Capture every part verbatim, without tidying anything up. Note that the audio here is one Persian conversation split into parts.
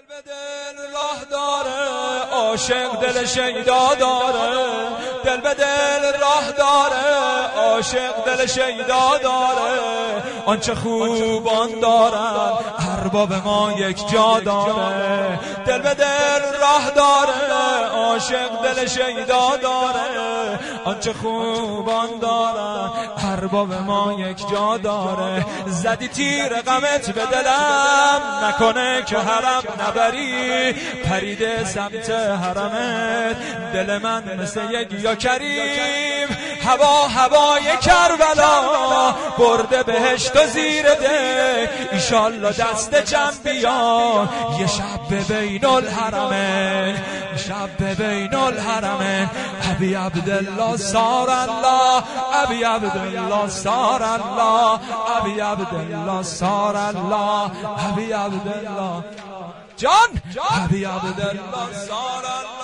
به دل راه داره، عاشق دل شیدا داره. دل به دل راه داره، عاشق دل شیدا داره. آنچه خوبان دارن ارباب ما یک جا داره. دل به دل راه داره، عاشق دل شیدا داره. آنچه خوبان دارن ارباب ما یک جا داره. زدی تیر غمت به دلم، نکنه که حرم نبری. پریده سمت حرمت دل من مثل یک یا کریم. هوا هوای کربلا برده بهشت و زیر ده. ایشالله دست جمع بیان یه شب به بین الحرمین. شب به بین الحرمین. ابی عبدالله سار الله، ابی عبدالله سار الله، ابی عبدالله سار الله، ابی عبدالله جان، ابی عبدالله سار الله.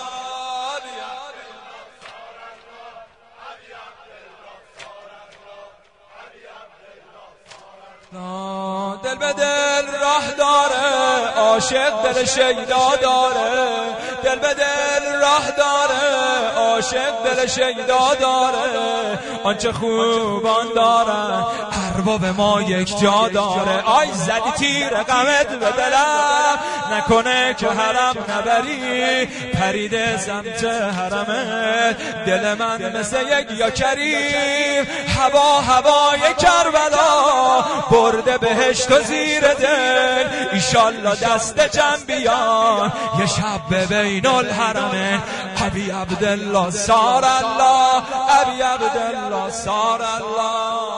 دل به دل راه داره، عاشق دل شیدا داره. دل به دل راه داره، عاشق دل شیدا داره. آنچه خوبان دارن ارباب ما یک جا داره. آی زدی تیر غمت به دلم، نکنه که حرم نبری. پریده سمت حرمت دل من مثل یک یا کریم. هوا هوای کربلا برده بهشت و زیر دل. ایشالله دست جمع بیان یه شب به بین الحرمین. ابی عبدالله سار الله، ابی عبدالله سار الله.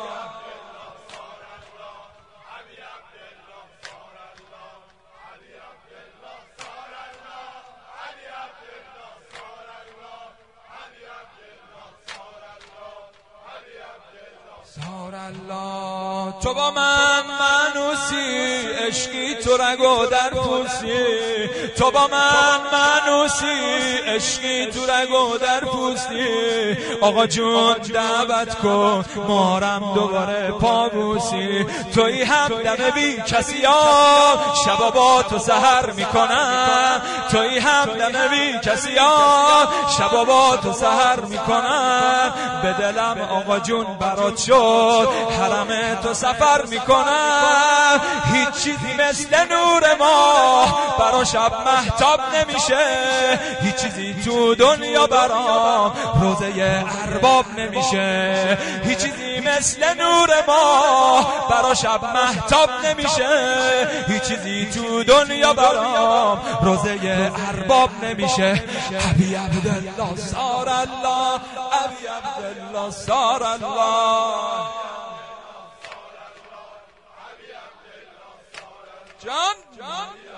سار الله تو با من منوسی، عشقی تو رگو در پوستی. تو با من منوسی، عشقی تو رگو در پوستی. آقا جون دعوت کن مارم دوباره پابوسی. توی هم دم بی کسی ها شبا با تو سحر میکنم. توی هم دم بی کسی ها شبا با تو سحر میکنم. به دلم آقا جون برات شد حرم تو سفر میکنم. هیچ چیزی مثل نور ما برا شب مهتاب نمیشه. هیچ چیزی تو دنیا برام روزه ارباب نمیشه. هیچ چیزی مثل نور ما برا شب مهتاب نمیشه. هیچ چیزی تو دنیا برام روزه ارباب نمیشه. ابی عبدالله سار الله، ابی عبدالله سار الله. جان جان